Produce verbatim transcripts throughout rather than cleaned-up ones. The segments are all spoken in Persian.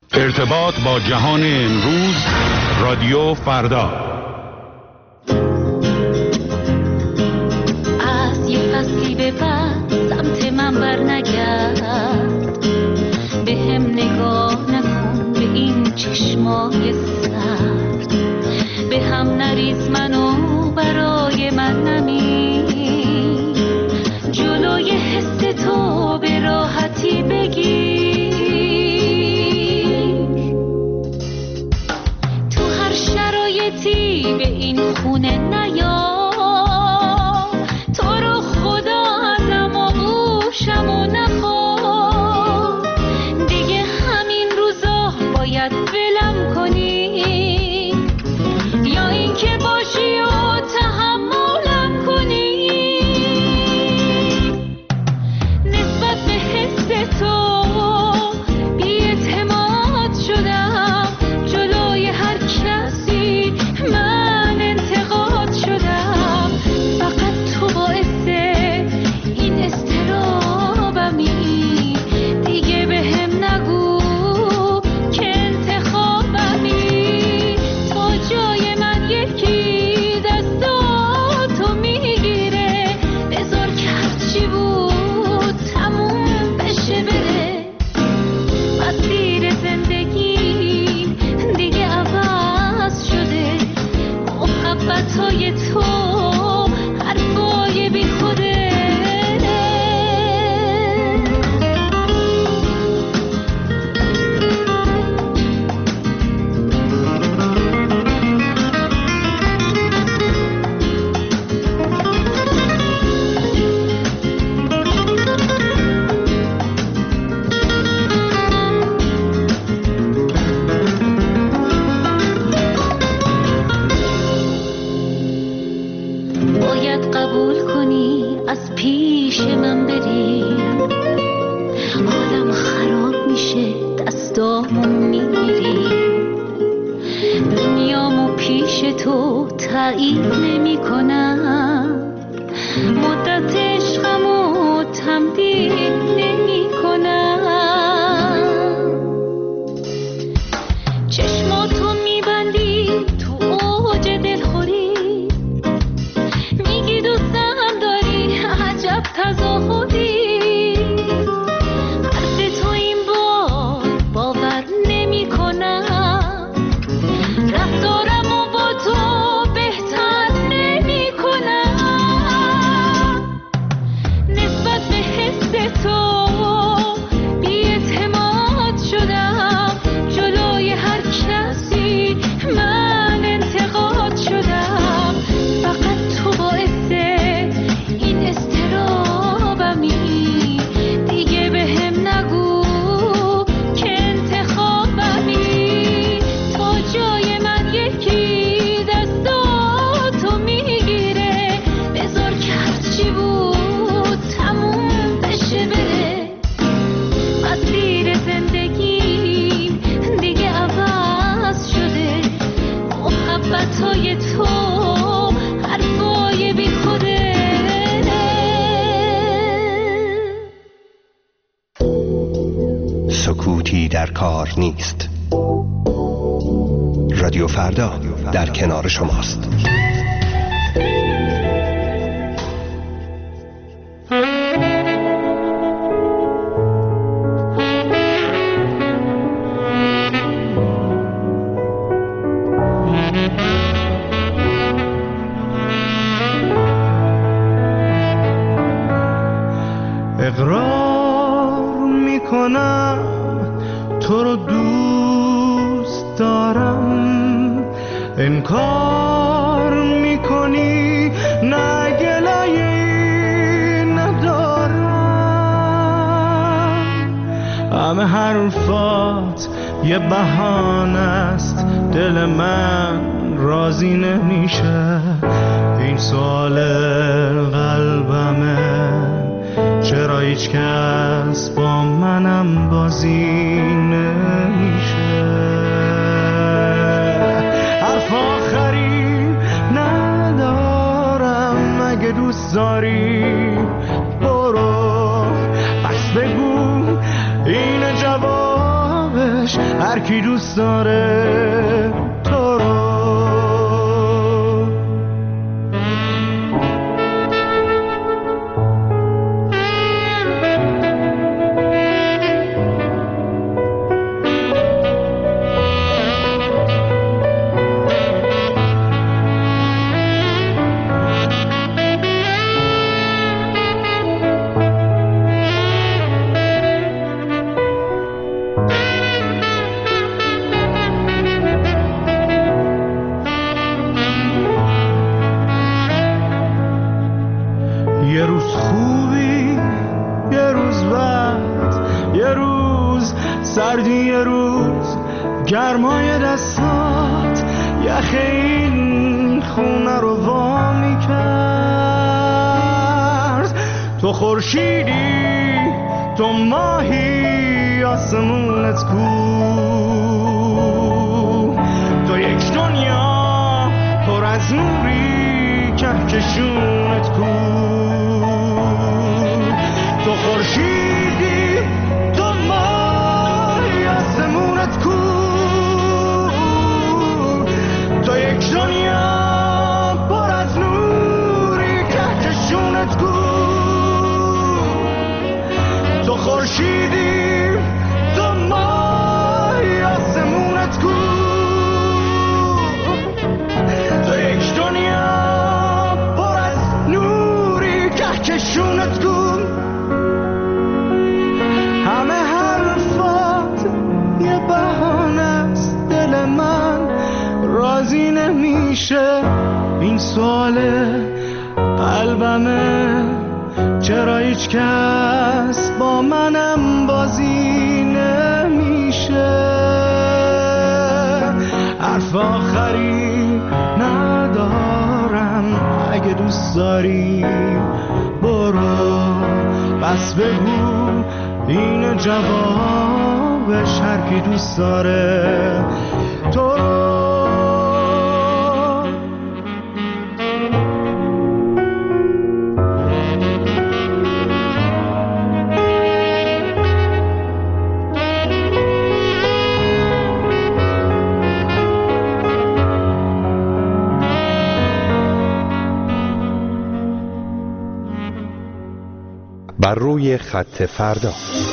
ارتباط با جهان امروز، رادیو فردا. از یه فصلی به بعد سمت من بر نگرد، به هم نگاه نکن به این چشمای سرد، به هم نریز منو برای من نمی، جلوی حس تو به راحتی بگیر، تو هر شرایطی به این خونه نیا، تو رو خدا ازم آغوشم و نخواه، دیگه همین روزا باید ولم کنی، یا این که باشی و تحملم کنی، نسبت به حس تو بی‌اعتماد شدم، جلوی هر کسی من انتقاد شدم، فقط تو باعث این اضطرابمی، دیگه به هم نگو که انتخابمی، تا جای من یکی دستاتو میگیره، بذار که هرچی بود تموم بشه بره، مسیر زندگی دیگه عوض شده، محبتای تو حرفای بی خوده، باید قبول کنی از پیش من بری، حالم خراب میشه دستامو میگیری، دنیامو پیش تو تایید نمی کنم، مدت عشقمو تمدید نمی کنم، چشماتو میبندی تو اوج دلخوری، میگی دوستم داری عجب تظاهری، حرف تو این بار باور نمی کنم، رفتارمو با تو بهتر نمی کنم، نسبت به حس تو بی‌اعتماد شدم، جلوی هر کسی من انتقاد شدم، فقط تو باعث این اضطرابمی، دیگه به هم نگو که انتخابمی، تا جای من یکی دستاتو میگیره، بذار که هرچی بود تموم بشه بره، مسیر زندگی دیگه عوض شده، محبتای تو حرفای بی خوده. سکوتی در کار نیست. رادیو فردا در کنار شماست. اقرار میکنم تو رو دوست دارم، انکار میکنی نه گله‌ای ندارم، همه حرفات یه بهانه است، دل من راضی نمیشه، این سوال قلبمه، چرا هیچ کس با منم بازی نمیشه، حرف آخری ندارم، اگه دوست داری برو، پس بگو این جوابش باش هر کی دوست داره تو رو. یه روز خوبی یه روز بد، یه روز سردی یه روز گرمای دستات یخ این خونه رو وا میکرد. تو خورشیدی تو ماهی آسمونت کو، تو یک دنیا پر از نوری کهکشونت کو. تو خورشیدی تو ماهی آسمونت کو، تو یک دنیا پر از نوری کهکشونت کو. تو خورشیدی تو ماهی آسمونت کو، تو یک دنیا پر از نوری کهکشونت کو. همه حرفات یه بهانه است، دل من راضی نمیشه. این سوال قلبمه چرا هیچ کس با منم بازی نمیشه. حرف آخری ندارم، اگه دوست داری برو بس بگو این جوابش هر کی دوست داره تو رو. بر روی خط فردا.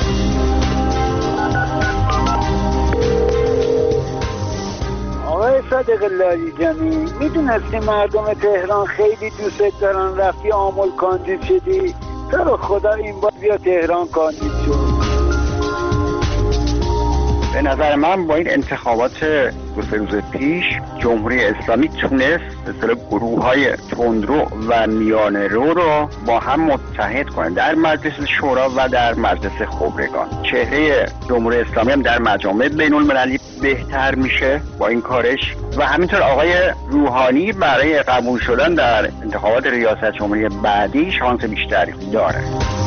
آقای صادق لاریجانی، میدونستی مردم تهران خیلی دوست دارن، رفتی آمل کاندید شدی؟ تو رو خدا این بار بیا تهران کاندید شد. به نظر من با این انتخابات دو سه روز پیش جمهوری اسلامی تونست مثل گروه های تندرو و میانه رو رو با هم متحد کنه در مجلس شورا و در مجلس خبرگان. چهره جمهوری اسلامی هم در مجامع بین المللی بهتر میشه با این کارش و همینطور آقای روحانی برای قبول شدن در انتخابات ریاست جمهوری بعدی شانس بیشتری داره.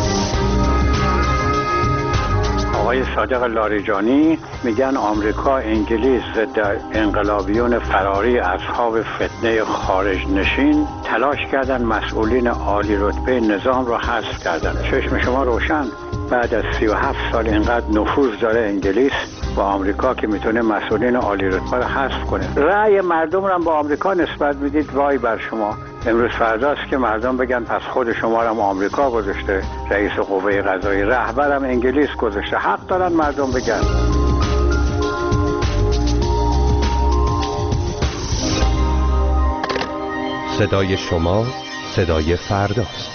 آقای صادق لاریجانی میگن آمریکا انگلیس ضد انقلابیون فراری اصحاب فتنه خارج نشین تلاش کردن مسئولین عالی رتبه نظام رو حذف کردن. چشم شما روشن، بعد از سی و هفت سال اینقدر نفوذ داره انگلیس با آمریکا که میتونه مسئولین عالی رتبه رو حذف کنه. رأی مردم رو با آمریکا نسبت میدید، وای بر شما. امروز فرداست که مردم بگن پس خود شما رو هم آمریکا گذاشته، رئیس قوه قضاییه، رهبرم انگلیس گذاشته. حق دارن مردم بگن. صدای شما صدای فرداست.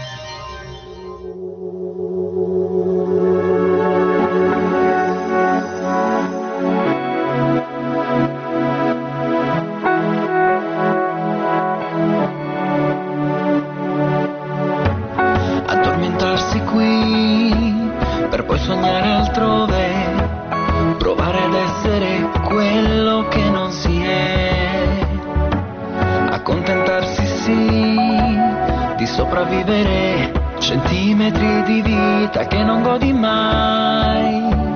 Addormentarsi qui per poi sognare altrove, provare ad essere quello che non si è, accontentarsi sì di sopravvivere centimetri di vita che non godi mai.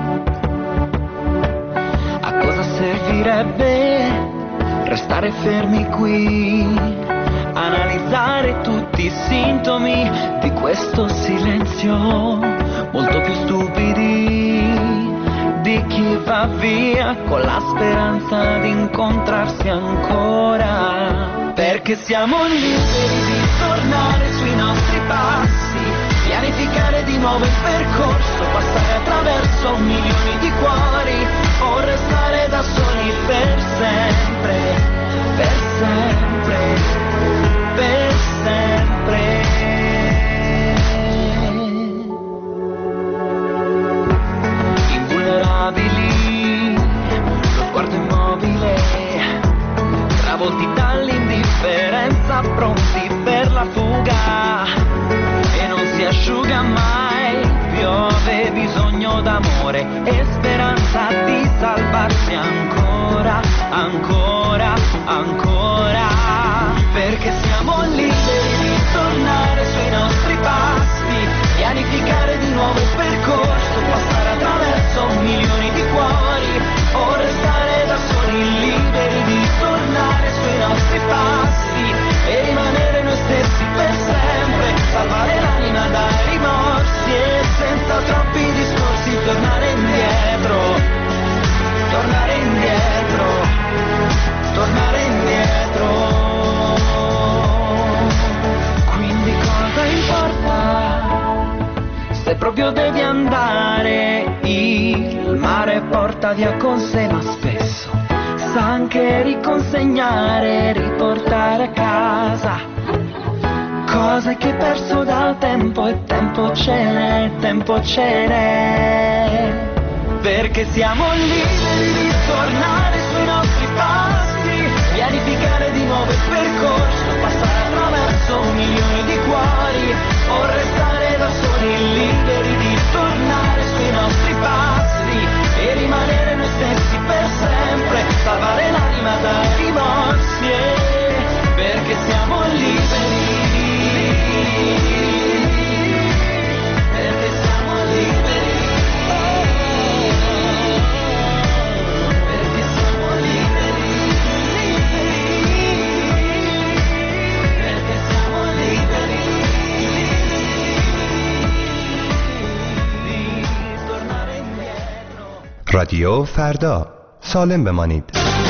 A cosa servirebbe restare fermi qui, analizzare tutti i sintomi di questo silenzio, molto più stupidi di chi va via con la speranza di incontrarsi ancora, perché siamo liberi di tornare sui nostri passi, pianificare di nuovo il percorso, passare attraverso milioni di cuori o restare da soli per sempre, per sempre, per sempre. Invulnerabili, lo sguardo immobile, travolti dall'indifferenza, pronti per la fuga, e non si asciuga mai, piove bisogno d'amore e speranza di salvarsi ancora, ancora, ancora, perché siamo liberi di tornare sui nostri passi, pianificare di nuovo il percorso, passare attraverso milioni di cuori o restare da soli, liberi di tornare sui nostri passi e rimanere noi stessi per sempre, salvare l'anima dai rimorsi e senza troppi discorsi tornare indietro, tornare indietro, tornare indietro. Quindi cosa importa se proprio devi andare? Il mare porta via con sé, ma spesso sa anche riconsegnare, riportare a casa cose che hai perso dal tempo, e tempo ce n'è, tempo ce n'è, perché siamo liberi di tornare sui nostri passi, pianificare di nuovo il percorso, passare attraverso milioni di cuori o restare da soli, liberi di tornare sui nostri passi e rimanere noi stessi per sempre, salvare l'anima dai rimorsi, perché siamo liberi, perché siamo liberi, perché siamo liberi, perché siamo liberi di tornare indietro. رادیو فردا، سالم بمانید.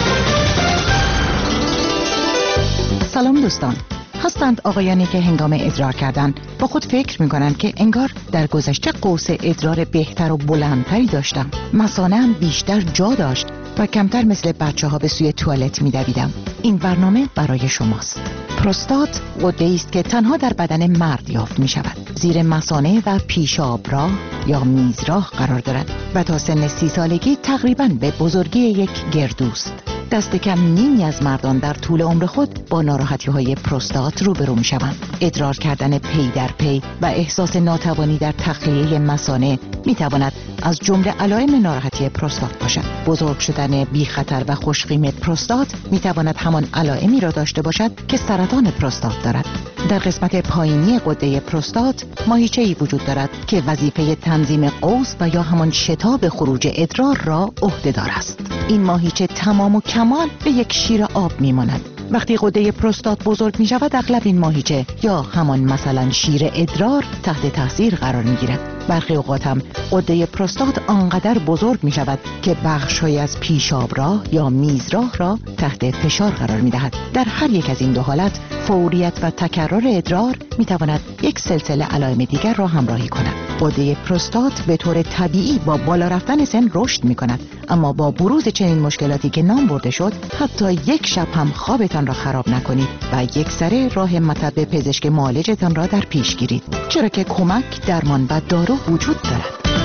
سلام دوستان، هستند آقایانی که هنگام ادرار کردن با خود فکر می‌کنند که انگار در گذشته قوس ادرار بهتر و بلندتری داشتم، مثانه‌ام بیشتر جا داشت و کمتر مثل بچه‌ها به سوی توالت می‌دویدم. این برنامه برای شماست. پروستات غده‌ای است که تنها در بدن مرد یافت می‌شود. زیر مثانه و پیشابراه یا میزراه قرار دارد و تا سن سی سالگی تقریباً به بزرگی یک گردوست. دست کم نیمی از مردان در طول عمر خود با ناراحتی‌های پروستات روبرو می‌شوند. ادرار کردن پی در پی و احساس ناتوانی در تخلیه مثانه می‌تواند از جمله علائم ناراحتی پروستات باشد. بزرگ شدن بی خطر و خوشقیم پروستات می‌تواند همان علائمی را داشته باشد که سرطان پروستات دارد. در قسمت پایینی غده پروستات ماهیچه‌ای وجود دارد که وظیفه تنظیم قوس و یا همان شتاب خروج ادرار را عهده‌دار است. این ماهیچه تمام و کمال به یک شیر آب می‌ماند. وقتی غده پروستات بزرگ می‌شود اغلب این ماهیچه یا همان مثلا شیر ادرار تحت تاثیر قرار می‌گیرد. برخی اوقات هم غده پروستات آنقدر بزرگ می‌شود که بخش‌هایی از پیشابراه یا میزراه را تحت فشار قرار می‌دهد. در هر یک از این دو حالت فوریت و تکرار ادرار می‌تواند یک سلسله علائم دیگر را همراهی کند. غده پروستات به طور طبیعی با بالا رفتن سن رشد می‌کند، اما با بروز چنین مشکلاتی که نام برده شد حتی یک شب هم خوابتان را خراب نکنید و یک سره راه مطب پزشک معالجتان را در پیش گیرید، چرا که کمک، درمان و دارو وجود دارد.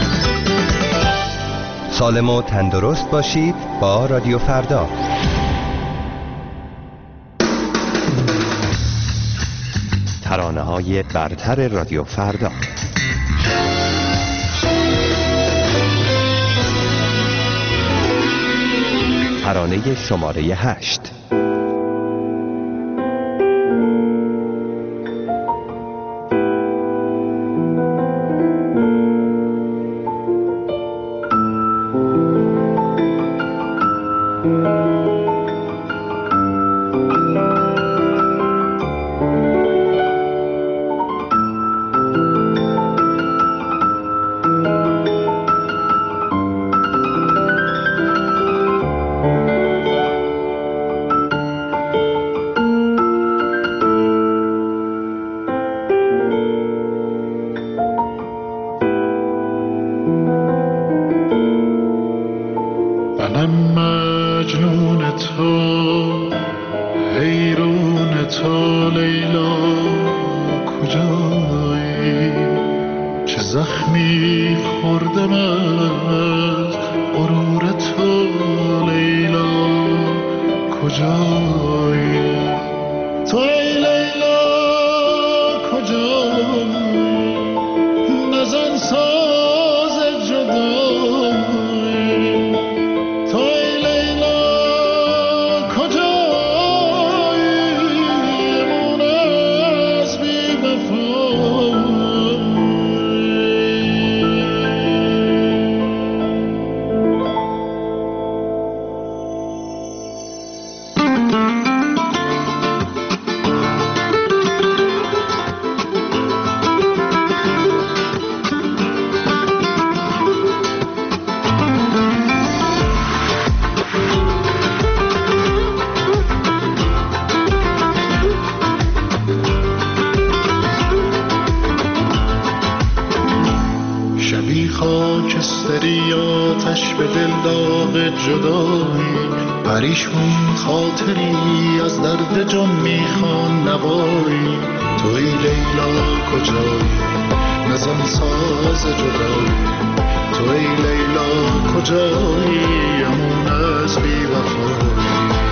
سالم و تندرست باشید با رادیو فردا. ترانه‌های برتر رادیو فردا. ترانه شماره هشت. منم مجنون تو، حیرون تو لیلا کجایی؟ چه زخمی خوردم از غرور تو لیلا کجایی؟ تو ای لیلا کجایی؟ نزن ساز جدایی. تو ای لیلا کجایی؟ من از بی وفایی. خاکستری آتش به دل داغ جدایی، پریشون خاطری از درد جان میخوان نوایی. توی لیلا کجایی؟ نزن ساز جدایی. توی لیلا کجایی؟ امون از بی وفایی.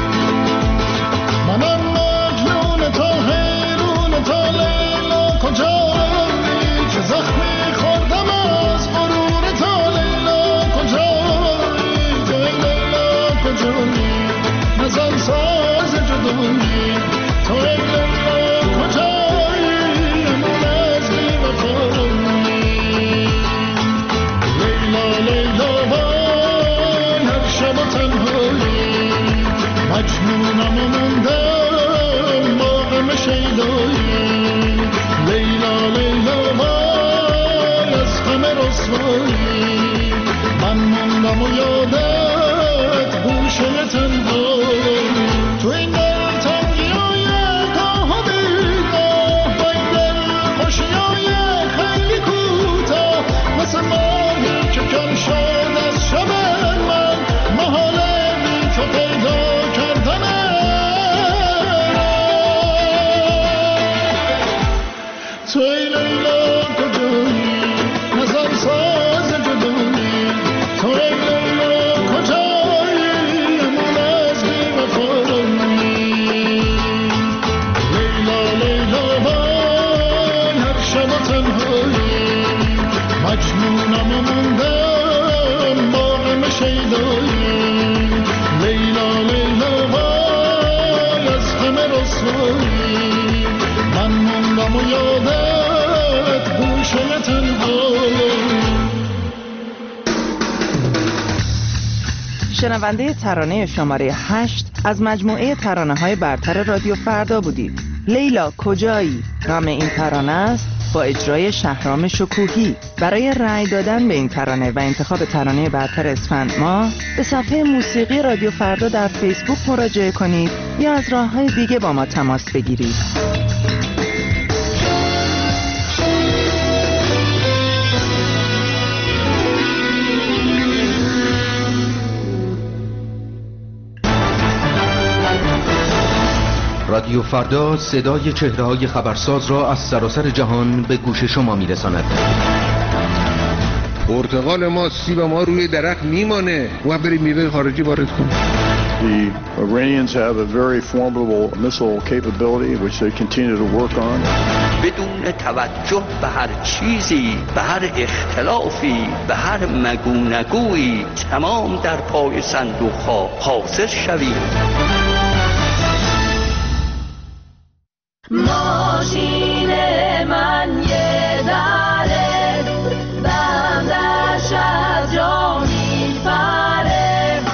منم مجنون تو، حیرون تو لیلا کجایی؟ چه زخمی خوردم از غرور تو لیلا کجایی؟ تو لیلا کجایی؟ نزن ساز جدایی. تو لیلا کجایی؟ من از بی وفایی. لیلا لیلا وای هر شب و تنهایی، مجنونم و موندم با غم شیدایی. لیلا لیلا وای از غم رسوایی، من موندم و یادت گوشه تنهایی. تو این دل تنگی های گاه و بیگاه، با این دل خوشی های خیلی کوتاه، مثل ماهی که کم شد از شب من، محاله بی تو پیدا کردنه. توی لیلا کجایی؟ نزن ساز جدایی. توی لیلا کجایی؟ من از بی وفایی. لیلا لیلا وای هر شب و تنهایی، مجنونم و موندم با غم شیدایی. لیلا لیلا وای از غم رسوایی، من موندم و یادت گوشه تنهایی. شنونده ترانه شماره هشت از مجموعه ترانه های برتر رادیو فردا بودید. لیلا کجایی نام این ترانه است، با اجرای شهرام شکوهی. برای رأی دادن به این ترانه و انتخاب ترانه برتر اسفند ماه به صفحه موسیقی رادیو فردا در فیسبوک مراجعه کنید یا از راه‌های دیگه با ما تماس بگیرید. رادیو فردا صدای چهره‌های خبرساز را از سراسر جهان به گوش شما می‌رساند. پرتقال ما، سیب ما روی درخت میمانه و بریم میوه خارجی وارد کنیم. The Iranians have a very formidable missile capability which they continue to work on. بدون توجه به هر چیزی، به هر اختلافی، به هر مگو نگویی، تمام در پای صندوق‌ها حاضر شویم. ماشین من یه دره، بندش از جا میپره.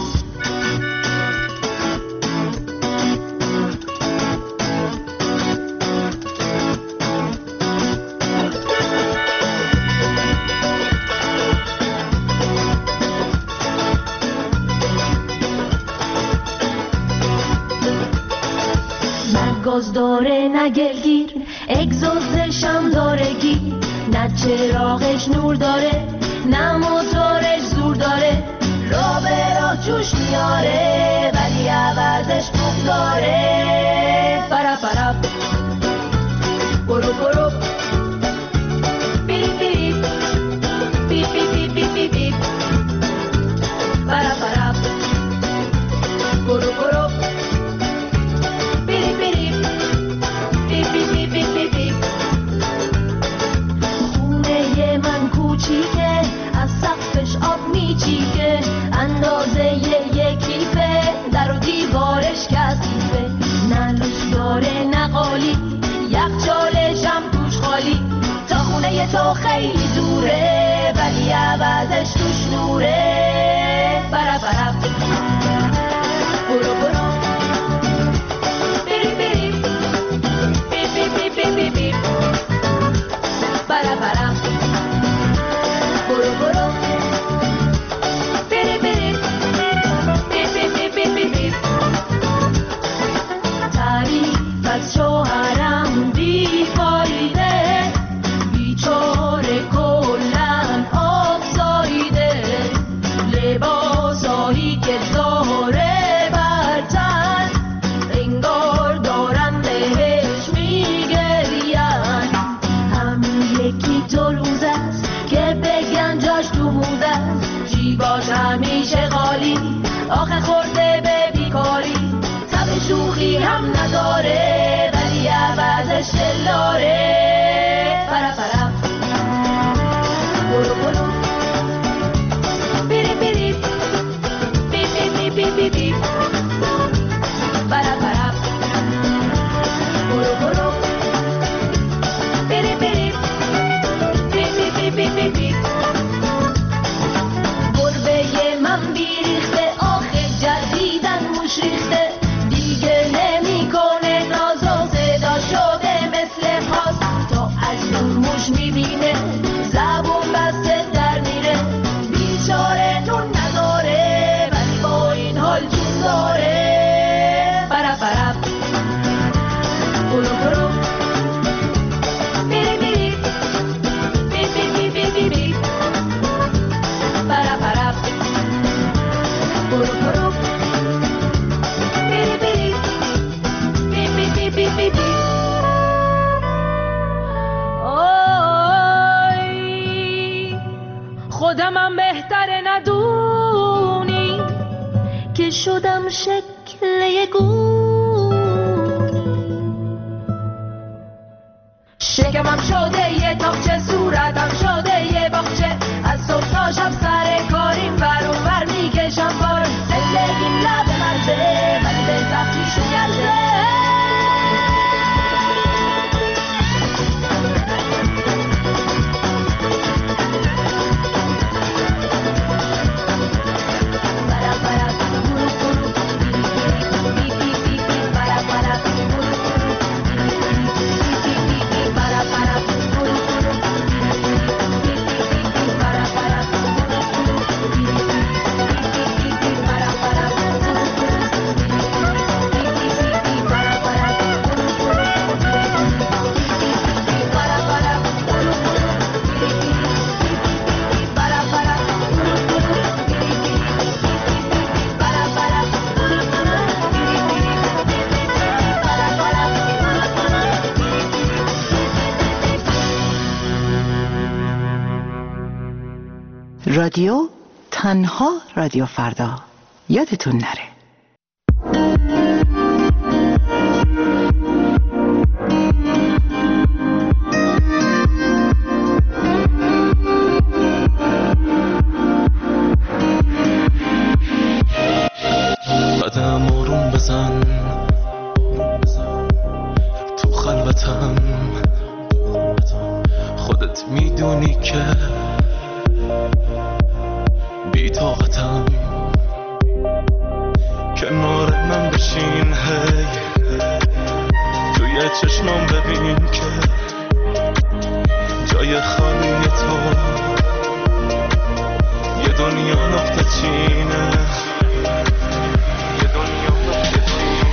گاز داره نه گلگیر، اگزوزش هم داره گیر، نه چراغش نور داره نه موتورش زور داره. را به راه جوش میاره ولی عوضش بوم داره. برا برا برو برو بیری بیری بی بی بی بی بی بی برا برا برو برو بیری بیری بی بی بی بی بی بی. خونه من کوچیکه از سقفش آب میچیکه اندازه یکیفه در و دیوارش کثیفه نه لوش داره نه قالی یخچالش هم توش خالی تا خونه تو خیلی دوره ولی عوضش توش نوره. برا برا برو برو بیری بیری بی بی بی بی بی بی برا برا برو برو بیری بیری بی بی بی بی بی. تعریف از شوهرم بیفایده بیچاره کلن آب سایده لباسایی که داره برتن انگار دارن بهش میگرین همین یکی دو روز است که بگن جاش تو موزه است جیباش همیشه خالی آخه خورده به بیکاری تب شوخی هم نداره ولی عوضش دلاره. برا برا برو برو بیری بیری بی بی بی بی بی بی برا برا برو برو بیری بیری بی بی بی بی بی. گربه من بیریخته آخه جدیدن موش ریخته دیگه نمیکنه ناز و صدا شده مثل خاص تا از دور موش میبینه زبون بسته در میره بیچاره نون نداره ولی با این حال جون داره. برا برا برو برو بیری بیری بی بی بی بی بی بی برا برا برو برو بیری بیری بی بی بی بی بی بی. آی خودمم بهتره ندونی که شدم شکل یه گون شکمم شده یه تاقچه صورتم شده یه باغچه از صبح تا شب سر کاریم ور و ور میکشم بار زندگیم لب مرزه ولی به سختیشون یلده. رادیو تنها رادیو فردا یادتون نره. قدم آروم بزن تو خلوتم خودت میدونی که بی طاقتم کنار من بشین هی توی چشمام ببین که جای خالی تو یه دنیا نقطه چینه یه دنیا نقطه چینه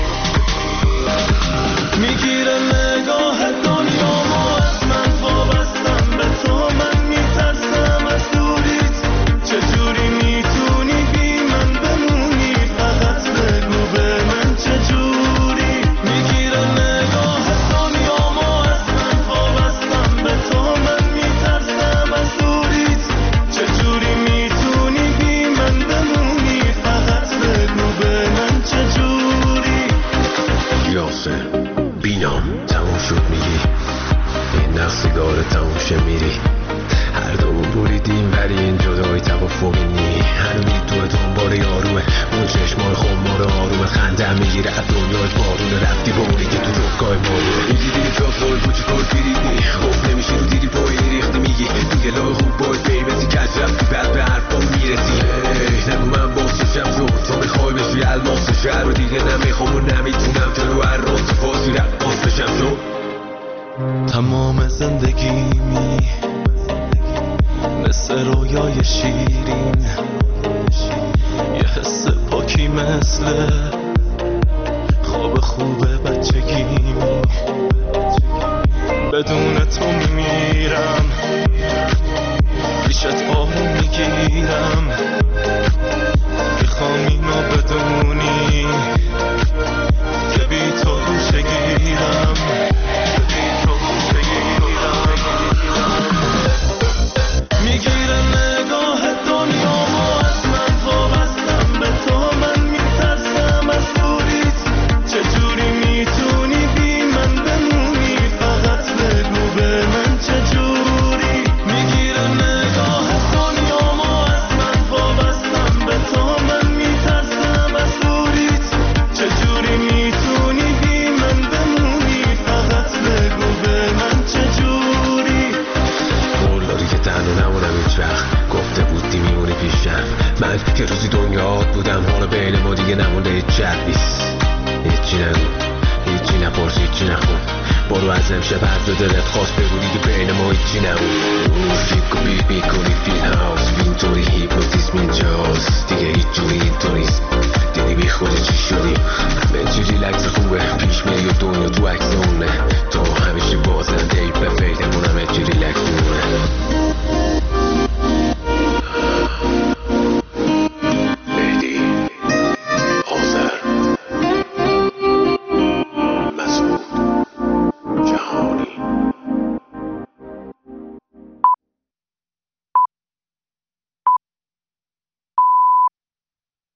میگیره نگاه دنیامو از من وابستم به تو من میترسم از دوریت چجوری میتونی بی من بمونی گوشه میری هر دومون بریدیم ولی این جدایی توافقی نی هنوز تو دنبال یارومه اون چشمای خمار آرومه خنده میگیره از دنیای بارونه رفتی با اونی که تو جفگاه مارونه میگی دیگه جافتای بوچی کار گیریدی خوب نمیشی رو دیدی پایی ریختی میگی دیگه لای خوب باید بیمزی کج رفتی بعد به حرفا میرسی نگو من باسشم شد تو میخوای بشی الماس شهر رو دیگه نمیخوام و نمیتونم که رو هر راست فاسی رفت باز بشم شد تمام زندگیمی مثل رویای شیرین یه حس پاکی مثل خواب خوب بچگیمی بدون تو میمیرم پیشت آروم میگیرم میخوام اینو بدونی که بی تو گوشه گیرم میگیره نگاه دنیا و از من وابستم به تو من میترسم از دوریت چجوری میتونی بی من بمونی فقط بگو به من چجوری میگیره نگاه دنیا و از من وابستم به تو من میترسم از دوریت چجوری میتونی بی من بمونی فقط بگو به من چجوری قول داری که تنها نمونم هیچ وقت گفته بودی میمونی پیشم من که روزی دنیات بودم حالا بین ما دیگه نمونده هیچ جد نیست هیچی نگو هیچی نپرس هیچی نخون برو از امشب هر دو دلت خواست بگو دیگه بین ما هیچی نمون فیک و بیت میکنی فیل هاوس اینطوری هیپنوتیسم اینجاست دیگه هیچ جوری اینطوریست دیدی بی خودی چی شدیم همه چی ریلکس خوبه پیش میری و دنیا تو عکس